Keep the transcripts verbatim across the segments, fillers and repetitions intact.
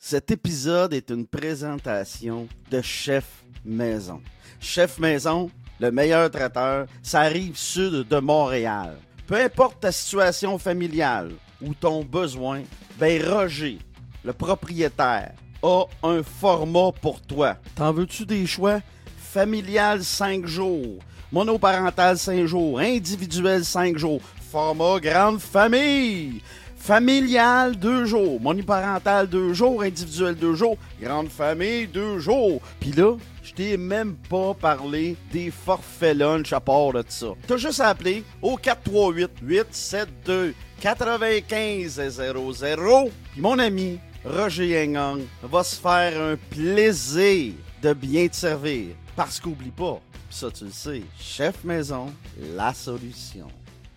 Cet épisode est une présentation de Chef Maison. Chef Maison, le meilleur traiteur, ça arrive sud de Montréal. Peu importe ta situation familiale ou ton besoin, ben Roger, le propriétaire, a un format pour toi. T'en veux-tu des choix? Familial cinq jours, monoparental cinq jours, individuel cinq jours, format grande famille. Familial, deux jours. Monoparental, deux jours. Individuel, deux jours. Grande famille, deux jours. Puis là, je t'ai même pas parlé des forfaits lunch à part de ça. T'as juste à appeler au quatre trois huit, huit sept deux, quatre cinq zéro zéro. Puis mon ami Roger Yengang va se faire un plaisir de bien te servir. Parce qu'oublie pas, pis ça tu le sais, Chef Maison, la solution.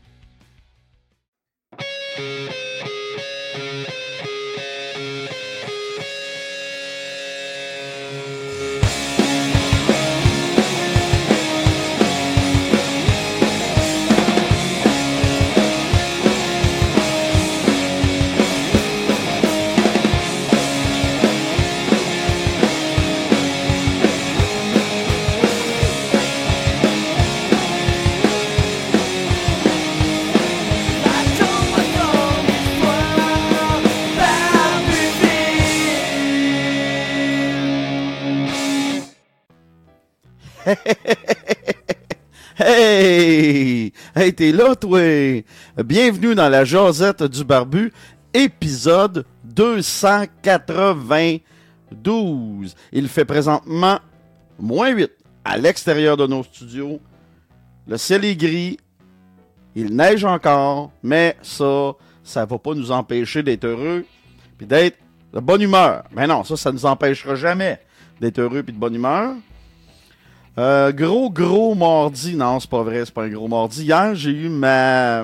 Hey! Hey, t'es là, toi! Bienvenue dans la Josette du Barbu, épisode deux cent quatre-vingt-douze. Il fait présentement moins huit à l'extérieur de nos studios. Le ciel est gris. Il neige encore, mais ça, ça va pas nous empêcher d'être heureux puis d'être de bonne humeur. Mais non, ça, ça nous empêchera jamais d'être heureux puis de bonne humeur. Euh, gros, gros mardi. Non, c'est pas vrai, c'est pas un gros mardi. Hier, j'ai eu ma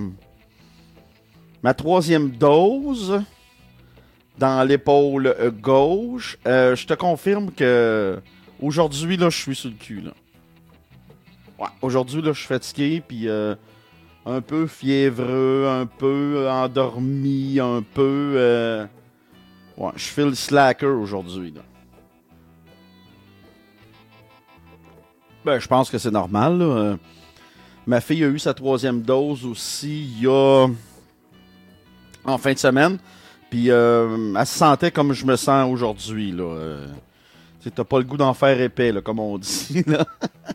ma troisième dose dans l'épaule gauche. Euh, je te confirme que aujourd'hui, là, je suis sur le cul, là. Ouais, aujourd'hui, là, je suis fatigué, puis euh, un peu fiévreux, un peu endormi, un peu... Euh... Ouais, je fais le slacker aujourd'hui, là. Ben, je pense que c'est normal, là. Euh, ma fille a eu sa troisième dose aussi il y a... en fin de semaine. Puis euh, elle se sentait comme je me sens aujourd'hui, là. Euh, tu sais, t'as pas le goût d'en faire épais, là, comme on dit, là.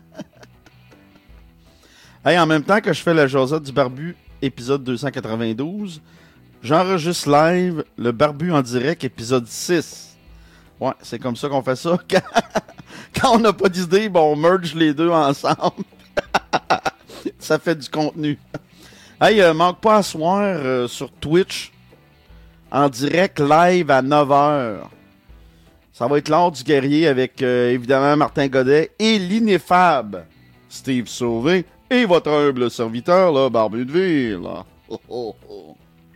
Hey, en même temps que je fais la Josette du Barbu, épisode deux cent quatre-vingt-douze, j'enregistre live le Barbu en direct, épisode six. Ouais, c'est comme ça qu'on fait ça. Quand, quand on n'a pas d'idée, bon, on merge les deux ensemble. Ça fait du contenu. Hey, euh, manque pas à soir euh, sur Twitch, en direct live à neuf heures. Ça va être l'heure du guerrier avec, euh, évidemment, Martin Godet et l'ineffable Steve Sauvé et votre humble serviteur, là, Barbu de Ville. Oh, oh, oh.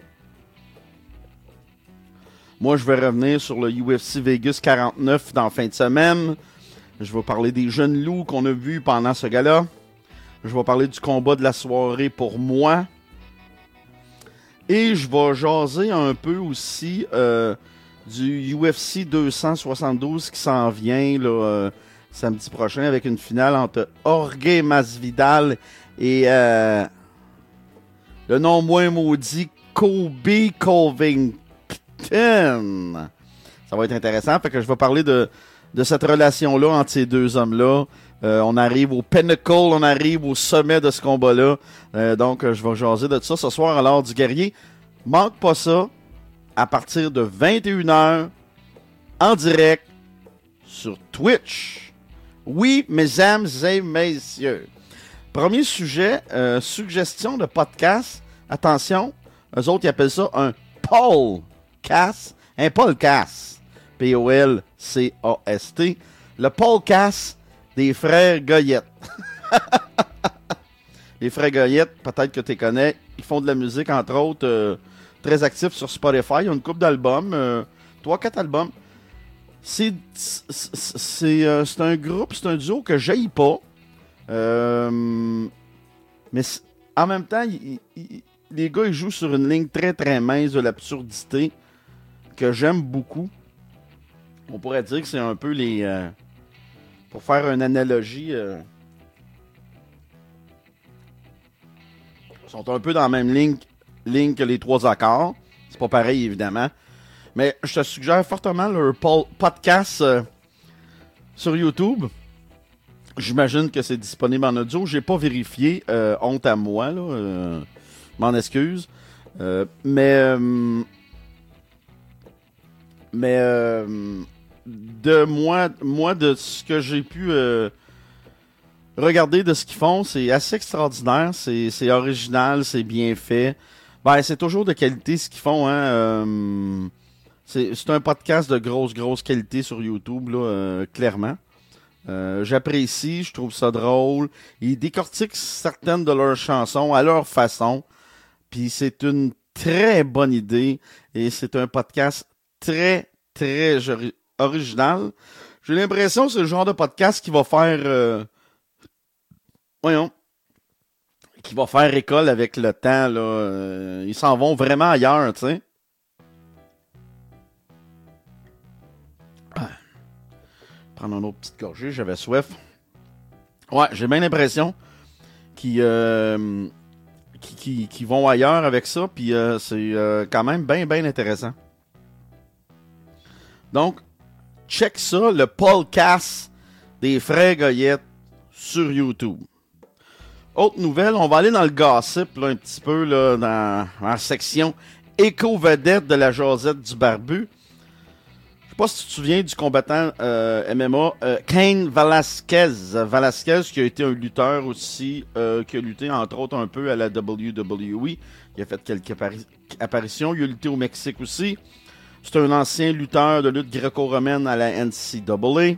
Moi, je vais revenir sur le U F C Vegas quarante-neuf dans la fin de semaine. Je vais parler des jeunes loups qu'on a vus pendant ce gala. Je vais parler du combat de la soirée pour moi. Et je vais jaser un peu aussi euh, du U F C deux cent soixante-douze qui s'en vient là, euh, samedi prochain avec une finale entre Jorge Masvidal et euh, le non moins maudit Colby Covington. Ça va être intéressant. Fait que je vais parler de, de cette relation-là entre ces deux hommes-là. Euh, on arrive au pinnacle, on arrive au sommet de ce combat-là. Euh, donc, je vais jaser de ça ce soir à l'heure du guerrier. Manque pas ça. À partir de vingt et une heures, en direct, sur Twitch. Oui, mesdames et messieurs. Premier sujet, euh, suggestion de podcast. Attention, eux autres, ils appellent ça un poll. Cass, un podcast, P O L C A S T, le podcast des frères Goyette. Les frères Goyette, peut-être que tu les connais, ils font de la musique, entre autres, euh, très actifs sur Spotify. Ils ont une couple d'albums, euh, trois quatre albums. C'est, c'est, c'est, euh, c'est un groupe, c'est un duo que j'haïs pas. Euh, mais en même temps, il, il, les gars, ils jouent sur une ligne très très mince de l'absurdité que j'aime beaucoup. On pourrait dire que c'est un peu les... Euh, pour faire une analogie... Euh, sont un peu dans la même ligne, ligne que les trois accords. C'est pas pareil, évidemment. Mais je te suggère fortement leur po- podcast euh, sur YouTube. J'imagine que c'est disponible en audio. J'ai pas vérifié. Euh, honte à moi, là. Euh, m'en excuse. Euh, mais... Euh, mais... Euh, de moi, moi, de ce que j'ai pu... Euh, Regardez de ce qu'ils font, c'est assez extraordinaire, c'est, c'est original, c'est bien fait. Ben, c'est toujours de qualité ce qu'ils font, hein. Euh, c'est, c'est un podcast de grosse, grosse qualité sur YouTube, là, euh, clairement. Euh, j'apprécie, je trouve ça drôle. Ils décortiquent certaines de leurs chansons à leur façon. Puis c'est une très bonne idée. Et c'est un podcast très, très jori- original. J'ai l'impression que c'est le genre de podcast qui va faire... Euh, Voyons. Qui va faire école avec le temps, là. Euh, ils s'en vont vraiment ailleurs, tu sais. Prendre une autre petite gorgée, j'avais soif. Ouais, j'ai bien l'impression qu'ils, euh, qu'ils, qu'ils, qu'ils vont ailleurs avec ça, puis euh, c'est euh, quand même bien, bien intéressant. Donc, check ça, le podcast des Frères Goyette sur YouTube. Autre nouvelle, on va aller dans le gossip là, un petit peu là, dans, dans la section éco-vedette de la Josette du Barbu. Je sais pas si tu te souviens du combattant euh, M M A euh, Cain Velasquez. Velasquez qui a été un lutteur aussi, euh, qui a lutté entre autres un peu à la W W E. Il a fait quelques appari- apparitions. Il a lutté au Mexique aussi. C'est un ancien lutteur de lutte gréco-romaine à la N C A A.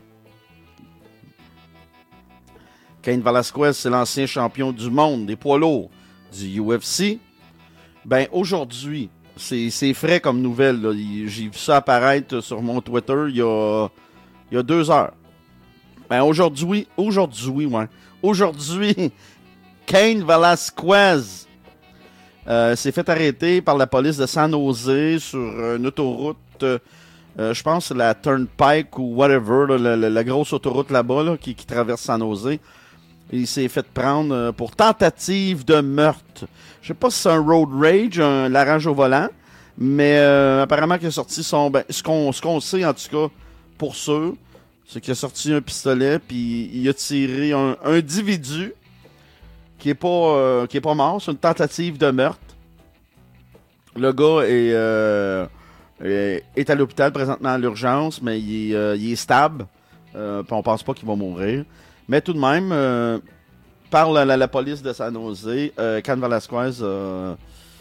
Cain Velasquez, c'est l'ancien champion du monde des poids lourds du U F C. Ben, aujourd'hui, c'est, c'est frais comme nouvelle. Là. J'ai vu ça apparaître sur mon Twitter il y a, il y a deux heures. Ben, aujourd'hui, aujourd'hui, ouais. Aujourd'hui, Cain Velasquez euh, s'est fait arrêter par la police de San Jose sur une autoroute, euh, je pense la Turnpike ou whatever, là, la, la, la grosse autoroute là-bas là, qui, qui traverse San Jose. Il s'est fait prendre pour tentative de meurtre. Je sais pas si c'est un road rage, un la rage au volant, mais euh, apparemment qu'il a sorti son... Ben, ce qu'on, ce qu'on sait, en tout cas, pour sûr, c'est qu'il a sorti un pistolet, puis il a tiré un, un individu qui est pas, euh, qui est pas mort. C'est une tentative de meurtre. Le gars est, euh, est, est à l'hôpital présentement à l'urgence, mais il est, euh, il est stable. Euh, puis on pense pas qu'il va mourir. Mais tout de même, euh, par la, la, la police de San Jose, euh, Cain Velasquez, euh,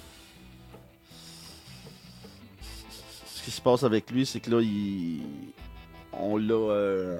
ce qui se passe avec lui, c'est que là, il, on l'a... Euh,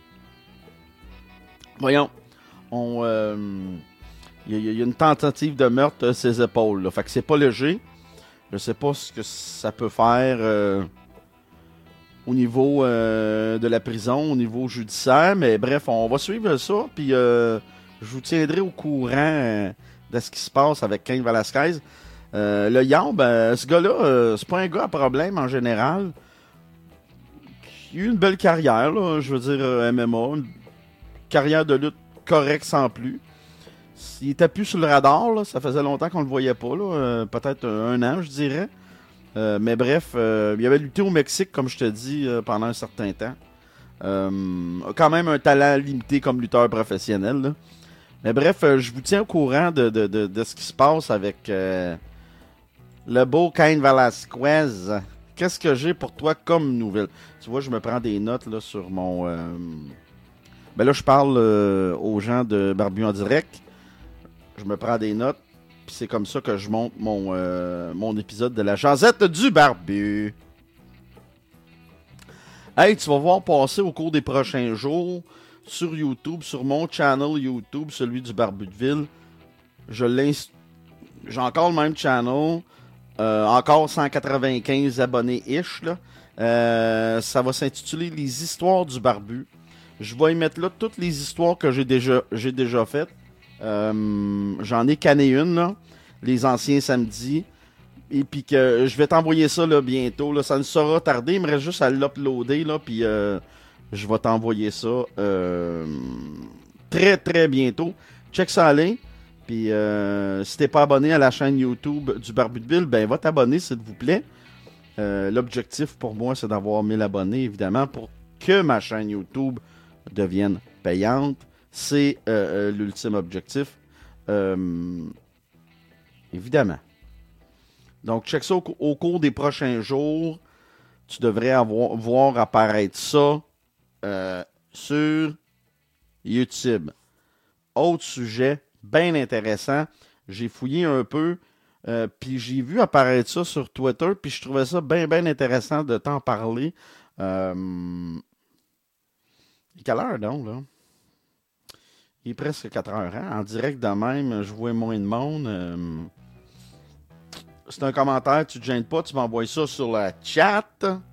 voyons, on, euh, il y, y a une tentative de meurtre à ses épaules. Là. Fait que c'est pas léger. Je sais pas ce que ça peut faire... Euh, au niveau euh, de la prison, au niveau judiciaire, mais bref, on va suivre ça, puis euh, je vous tiendrai au courant euh, de ce qui se passe avec Cain Velasquez. Euh, le Yan, ben, ce gars-là, euh, c'est pas un gars à problème en général. Il a eu une belle carrière, là, je veux dire, euh, M M A, une carrière de lutte correcte sans plus. Il était plus sur le radar, là, ça faisait longtemps qu'on le voyait pas, là, euh, peut-être un an, je dirais. Euh, mais bref, euh, il avait lutté au Mexique, comme je te dis, euh, pendant un certain temps. Euh, a quand même un talent limité comme lutteur professionnel. Là. Mais bref, euh, je vous tiens au courant de, de, de, de ce qui se passe avec euh, le beau Cain Velasquez. Qu'est-ce que j'ai pour toi comme nouvelle? Tu vois, je me prends des notes là, sur mon... Euh... Ben là, je parle euh, aux gens de Barbu en direct. Je me prends des notes. Puis c'est comme ça que je monte mon, euh, mon épisode de la Josette du Barbu. Hey, tu vas voir passer au cours des prochains jours sur YouTube, sur mon channel YouTube, celui du Barbu de Ville. Je l'inst... J'ai encore le même channel. Euh, encore cent quatre-vingt-quinze abonnés-ish. Là. Euh, ça va s'intituler Les Histoires du Barbu. Je vais y mettre là toutes les histoires que j'ai déjà, j'ai déjà faites. Euh, j'en ai canné une, là. Les anciens samedis. et puis que je vais t'envoyer ça là, bientôt. Là. Ça ne sera tardé, il me reste juste à l'uploader, là, puis euh, je vais t'envoyer ça euh, très très bientôt. Check ça aller. Puis euh, si t'es pas abonné à la chaîne YouTube du Barbu de Bill, ben va t'abonner s'il vous plaît. Euh, l'objectif pour moi, c'est d'avoir mille abonnés, évidemment, pour que ma chaîne YouTube devienne payante. C'est euh, euh, l'ultime objectif. Euh, évidemment. Donc, check ça au, au cours des prochains jours. Tu devrais avoir, voir apparaître ça euh, sur YouTube. Autre sujet bien intéressant. J'ai fouillé un peu, euh, puis j'ai vu apparaître ça sur Twitter, puis je trouvais ça bien, bien intéressant de t'en parler. Euh... Quelle heure donc, là? Il est presque quatre heures, hein? En direct de même, je vois moins de monde. Euh... C'est un commentaire, tu te gênes pas, tu m'envoies ça sur la chat.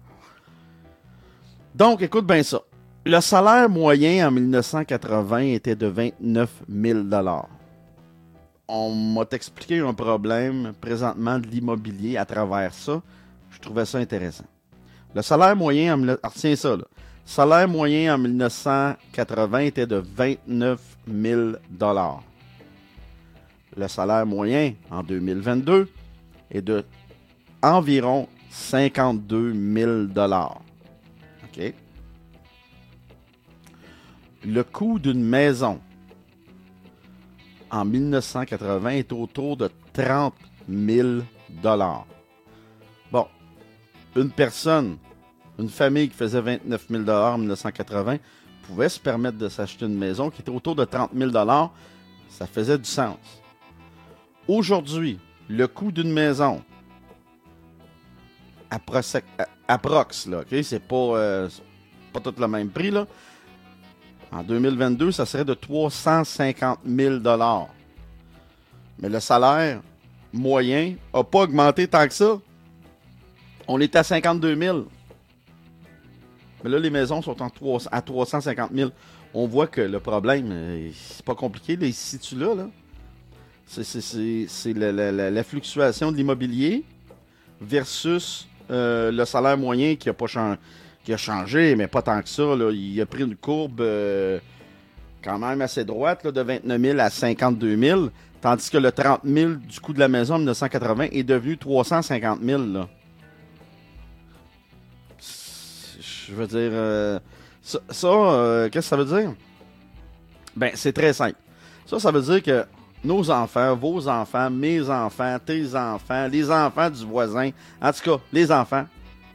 Donc, écoute bien ça. Le salaire moyen en mille neuf cent quatre-vingts était de vingt-neuf mille dollars. On m'a expliqué un problème présentement de l'immobilier à travers ça. Je trouvais ça intéressant. Le salaire moyen en... Ah, retiens ça, là. Salaire moyen en mille neuf cent quatre-vingts était de vingt-neuf mille dollars. Le salaire moyen en deux mille vingt-deux est de environ cinquante-deux mille dollars. OK? Le coût d'une maison en mille neuf cent quatre-vingts est autour de trente mille dollars. Bon, une personne, une famille qui faisait vingt-neuf mille dollars en mille neuf cent quatre-vingts pouvait se permettre de s'acheter une maison qui était autour de trente mille dollars. Ça faisait du sens. Aujourd'hui, le coût d'une maison, approx, approx là, okay? C'est pas, euh, pas tout le même prix, là. En deux mille vingt-deux, ça serait de trois cent cinquante mille dollars. Mais le salaire moyen n'a pas augmenté tant que ça. On est à cinquante-deux mille. Mais là, les maisons sont en trois, à trois cent cinquante mille. On voit que le problème, c'est pas compliqué, là, il se situe là. là. C'est, c'est, c'est, c'est la, la, la, la fluctuation de l'immobilier versus euh, le salaire moyen qui a pas changé. Qui a changé, mais pas tant que ça. Là. Il a pris une courbe euh, quand même assez droite, là, de vingt-neuf mille à cinquante-deux mille, tandis que le trente mille du coût de la maison en mille neuf cent quatre-vingts est devenu trois cent cinquante mille. Là. Je veux dire, euh, ça, ça euh, qu'est-ce que ça veut dire? Ben, c'est très simple. Ça, ça veut dire que nos enfants, vos enfants, mes enfants, tes enfants, les enfants du voisin, en tout cas, les enfants,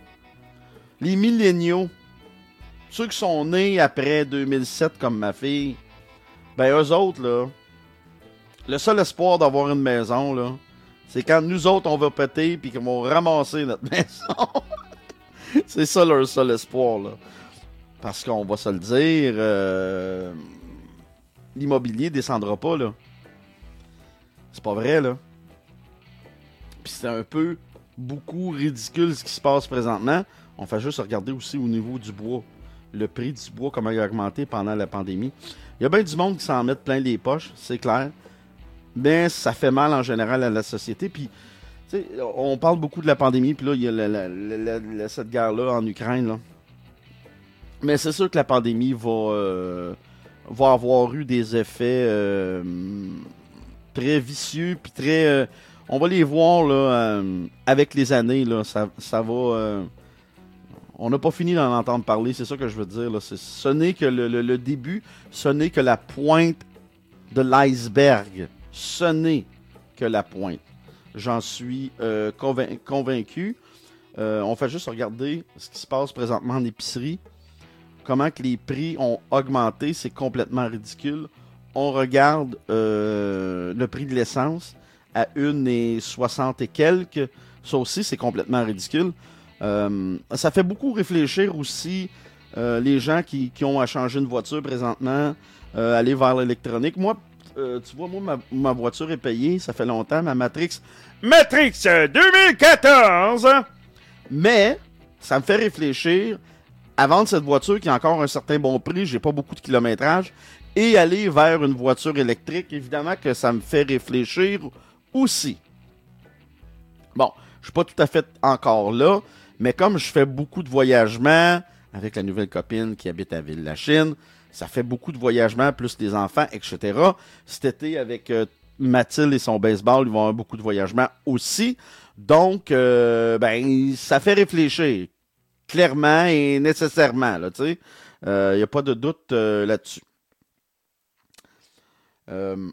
les milléniaux, ceux qui sont nés après deux mille sept comme ma fille, ben eux autres, là, le seul espoir d'avoir une maison, là, c'est quand nous autres, on va péter puis qu'ils vont ramasser notre maison. C'est ça leur seul espoir, là. Parce qu'on va se le dire, euh, l'immobilier descendra pas, là. C'est pas vrai, là. Puis c'est un peu beaucoup ridicule ce qui se passe présentement. On fait juste regarder aussi au niveau du bois. Le prix du bois, comment il a augmenté pendant la pandémie. Il y a bien du monde qui s'en met plein les poches, c'est clair. Mais ça fait mal en général à la société. Puis, tu sais, on parle beaucoup de la pandémie, puis là, il y a la, la, la, la, cette guerre-là en Ukraine, là. Mais c'est sûr que la pandémie va, euh, va avoir eu des effets euh, très vicieux, puis très... Euh, on va les voir, là, euh, avec les années, là. Ça, ça va... Euh, On n'a pas fini d'en entendre parler, c'est ça que je veux dire. Là. C'est, ce n'est que le, le, le début, ce n'est que la pointe de l'iceberg. Ce n'est que la pointe. J'en suis euh, convain- convaincu. Euh, on fait juste regarder ce qui se passe présentement en épicerie. Comment que les prix ont augmenté, c'est complètement ridicule. On regarde euh, le prix de l'essence à une virgule soixante et quelques. Ça aussi, c'est complètement ridicule. Euh, ça fait beaucoup réfléchir aussi euh, les gens qui, qui ont à changer une voiture présentement, euh, aller vers l'électronique. Moi, euh, tu vois, moi, ma, ma voiture est payée, ça fait longtemps, ma Matrix, Matrix deux mille quatorze, mais ça me fait réfléchir à vendre cette voiture qui a encore un certain bon prix, j'ai pas beaucoup de kilométrage, et aller vers une voiture électrique. Évidemment que ça me fait réfléchir aussi. Bon, Je suis pas tout à fait encore là, mais comme je fais beaucoup de voyagements avec la nouvelle copine qui habite à Ville-la-Chine, ça fait beaucoup de voyagements, plus les enfants, et cetera. Cet été, avec euh, Mathilde et son baseball, ils vont avoir beaucoup de voyagements aussi. Donc, euh, ben, ça fait réfléchir, clairement et nécessairement, là, tu sais. Il euh, n'y a pas de doute euh, là-dessus. Euh,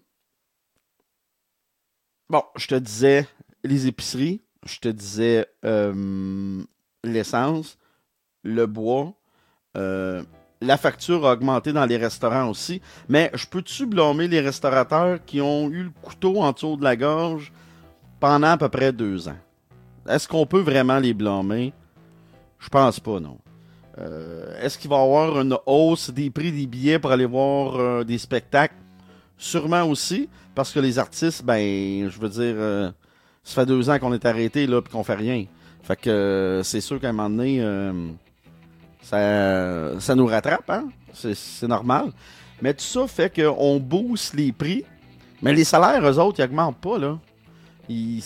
bon, je te disais les épiceries, je te disais euh, l'essence, le bois, euh, la facture a augmenté dans les restaurants aussi, mais je peux-tu blâmer les restaurateurs qui ont eu le couteau en dessous de la gorge pendant à peu près deux ans? Est-ce qu'on peut vraiment les blâmer? Je pense pas, non. Euh, est-ce qu'il va y avoir une hausse des prix des billets pour aller voir euh, des spectacles? Sûrement aussi, parce que les artistes, ben, je veux dire, euh, ça fait deux ans qu'on est arrêté là, puis qu'on fait rien. Fait que euh, c'est sûr qu'à un moment donné, euh, ça, ça nous rattrape, hein? C'est, c'est normal. Mais tout ça fait qu'on booste les prix, mais les salaires, eux autres, ils augmentent pas, là. Ils...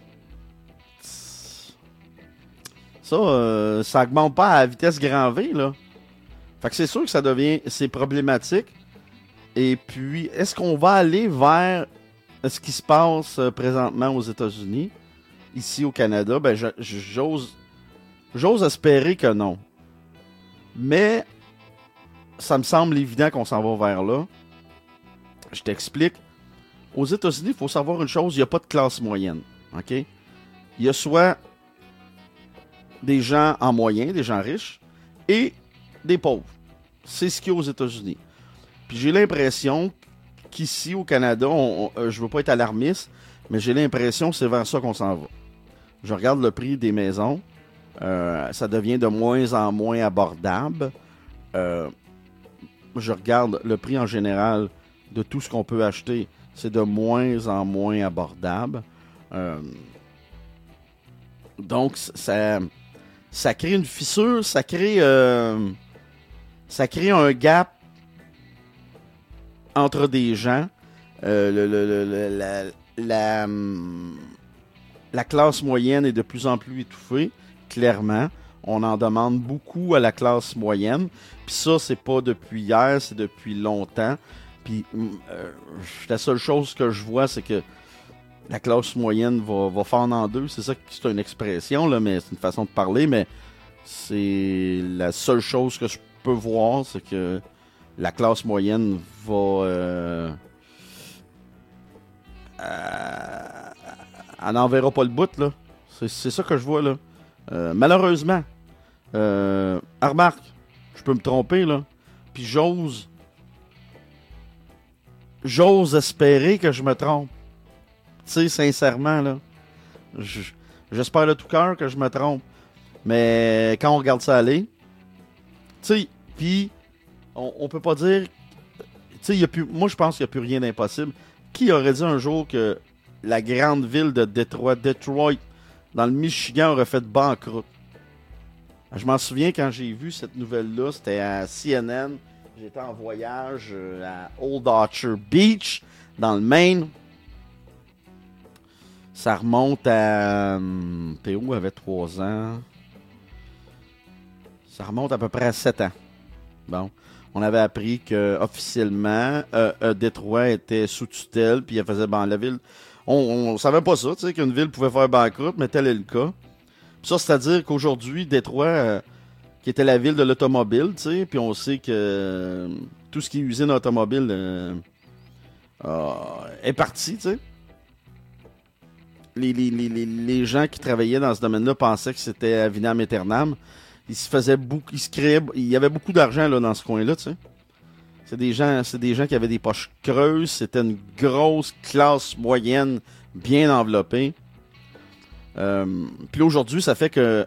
Ça, euh, ça augmente pas à vitesse grand V, là. Fait que c'est sûr que ça devient, c'est problématique. Et puis, est-ce qu'on va aller vers ce qui se passe euh, présentement aux États-Unis, ici au Canada? Ben, je, j'ose, j'ose espérer que non. Mais, ça me semble évident qu'on s'en va vers là. Je t'explique. Aux États-Unis, il faut savoir une chose, il n'y a pas de classe moyenne. OK? Il y a soit des gens en moyen, des gens riches, et des pauvres. C'est ce qu'il y a aux États-Unis. Puis j'ai l'impression qu'ici, au Canada, on, on, je veux pas être alarmiste, mais j'ai l'impression que c'est vers ça qu'on s'en va. Je regarde le prix des maisons. Euh, ça devient de moins en moins abordable. Euh, je regarde le prix en général de tout ce qu'on peut acheter. C'est de moins en moins abordable. Euh, donc, ça, ça crée une fissure, ça crée, euh, ça crée un gap entre des gens. Euh, le, le, le, le, la, la, la classe moyenne est de plus en plus étouffée, clairement. On en demande beaucoup à la classe moyenne. Puis ça, c'est pas depuis hier, c'est depuis longtemps. Puis euh, la seule chose que je vois, c'est que la classe moyenne va, va fendre en deux. C'est ça que c'est une expression, là, mais c'est une façon de parler. Mais c'est la seule chose que je peux voir, c'est que la classe moyenne va... Euh, euh, elle n'en verra pas le bout, là. C'est, c'est ça que je vois, là. Euh, malheureusement. Euh, remarque, je peux me tromper, là. Puis j'ose... J'ose espérer que je me trompe. Tu sais, sincèrement, là. Je, j'espère de tout cœur que je me trompe. Mais quand on regarde ça aller... Tu sais, puis... On, on peut pas dire... Tu sais, y a plus, moi, je pense qu'il n'y a plus rien d'impossible. Qui aurait dit un jour que la grande ville de Détroit, Detroit, dans le Michigan, aurait fait banqueroute? Je m'en souviens quand j'ai vu cette nouvelle-là, c'était à C N N. J'étais en voyage à Old Archer Beach, dans le Maine. Ça remonte à... Hum, P O avait trois ans. Ça remonte à peu près à sept ans. Bon. On avait appris que officiellement euh, euh, Détroit était sous tutelle, puis elle faisait ban la ville. On, on savait pas ça, tu sais, qu'une ville pouvait faire banqueroute, mais tel est le cas. Puis ça, c'est-à-dire qu'aujourd'hui, Détroit, euh, qui était la ville de l'automobile, tu sais, puis on sait que euh, tout ce qui est usine automobile euh, euh, est parti, tu sais. Les, les, les, les gens qui travaillaient dans ce domaine-là pensaient que c'était à Vinam Aeternam. Il se faisait beaucoup, il se créait, il y avait beaucoup d'argent là dans ce coin-là, tu sais. C'est des gens, c'est des gens qui avaient des poches creuses. C'était une grosse classe moyenne bien enveloppée. Euh, puis aujourd'hui, ça fait que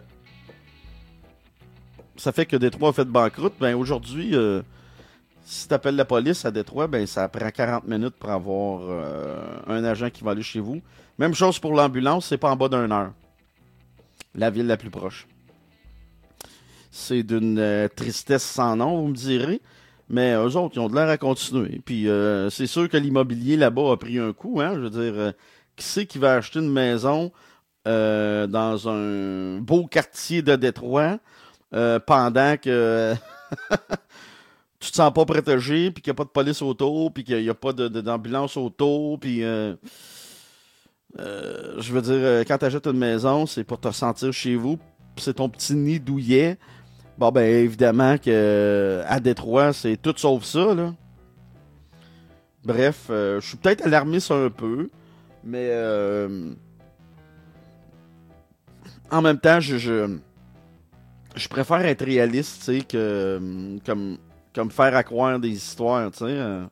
ça fait que Détroit a fait banqueroute. Ben aujourd'hui, euh, si tu appelles la police à Détroit, ben ça prend quarante minutes pour avoir euh, un agent qui va aller chez vous. Même chose pour l'ambulance, c'est pas en bas d'une heure. La ville la plus proche. C'est d'une euh, tristesse sans nom, vous me direz. Mais eux autres, ils ont de l'air à continuer. Puis euh, c'est sûr que l'immobilier là-bas a pris un coup. Hein? Je veux dire, euh, qui c'est qui va acheter une maison euh, dans un beau quartier de Détroit euh, pendant que tu te sens pas protégé, puis qu'il n'y a pas de police autour, puis qu'il n'y a pas de, de, d'ambulance autour, puis euh, euh, je veux dire, quand tu achètes une maison, c'est pour te sentir chez vous, puis c'est ton petit nid douillet. Bon, ben évidemment que à Détroit, c'est tout sauf ça, là. Bref, euh, je suis peut-être alarmiste un peu, mais euh, en même temps, je, je, je préfère être réaliste, tu sais, que comme, comme faire à croire des histoires, tu sais. Euh,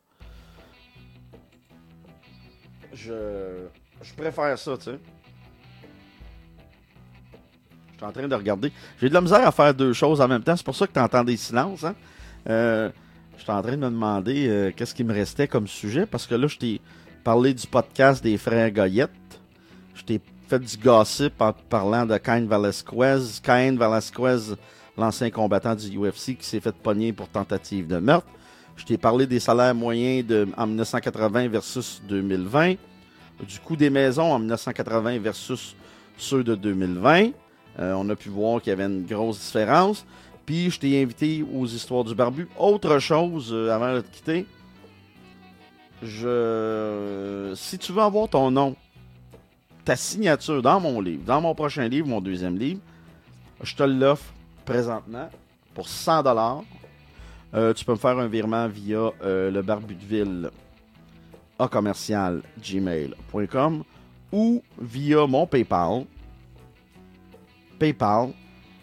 je, je préfère ça, tu sais. Je suis en train de regarder. J'ai de la misère à faire deux choses en même temps, c'est pour ça que tu entends des silences, hein. Euh, je suis en train de me demander euh, qu'est-ce qui me restait comme sujet, parce que là, je t'ai parlé du podcast des frères Goyette. Je t'ai fait du gossip en parlant de Cain Velasquez. Cain Velasquez, l'ancien combattant du U F C qui s'est fait pogner pour tentative de meurtre. Je t'ai parlé des salaires moyens de, en dix-neuf cent quatre-vingts versus deux mille vingt. Du coût des maisons en dix-neuf cent quatre-vingts versus ceux de deux mille vingt. Euh, on a pu voir qu'il y avait une grosse différence. Puis je t'ai invité aux histoires du barbu. Autre chose, euh, avant de te quitter, je... si tu veux avoir ton nom, ta signature dans mon livre, dans mon prochain livre, mon deuxième livre, je te l'offre présentement pour cent dollars. Euh, tu peux me faire un virement via euh, le barbudeville à commercial gmail point com ou via mon PayPal, paypal.me,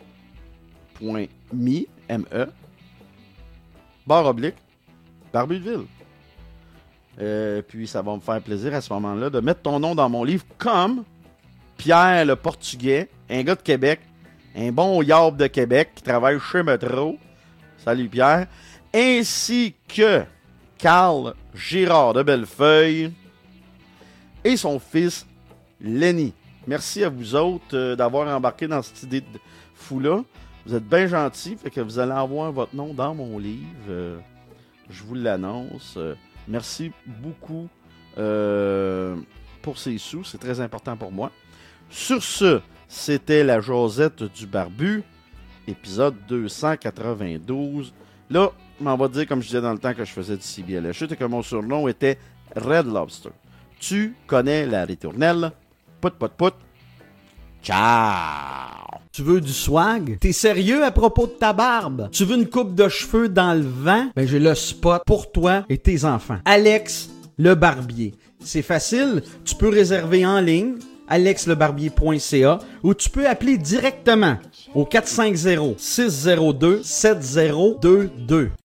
M-E, barre oblique, Barbudeville. Euh, puis ça va me faire plaisir à ce moment-là de mettre ton nom dans mon livre comme Pierre le Portugais, un gars de Québec, un bon yarb de Québec qui travaille chez Metro. Salut Pierre. Ainsi que Carl Girard de Bellefeuille et son fils Lenny. Merci à vous autres euh, d'avoir embarqué dans cette idée de fou-là. Vous êtes bien gentils, fait que vous allez avoir votre nom dans mon livre. Euh, je vous l'annonce. Euh, merci beaucoup euh, pour ces sous. C'est très important pour moi. Sur ce, c'était la Josette du Barbu, épisode deux cent quatre-vingt-douze. Là, je m'en vais dire, comme je disais dans le temps que je faisais du C B L H, que mon surnom était Red Lobster. Tu connais la ritournelle. Pout, pout, pout. Ciao! Tu veux du swag? T'es sérieux à propos de ta barbe? Tu veux une coupe de cheveux dans le vent? Ben, j'ai le spot pour toi et tes enfants. Alex le Barbier. C'est facile. Tu peux réserver en ligne, alex le barbier point c a, ou tu peux appeler directement au quatre cinq zéro, six zéro deux, sept zéro deux deux.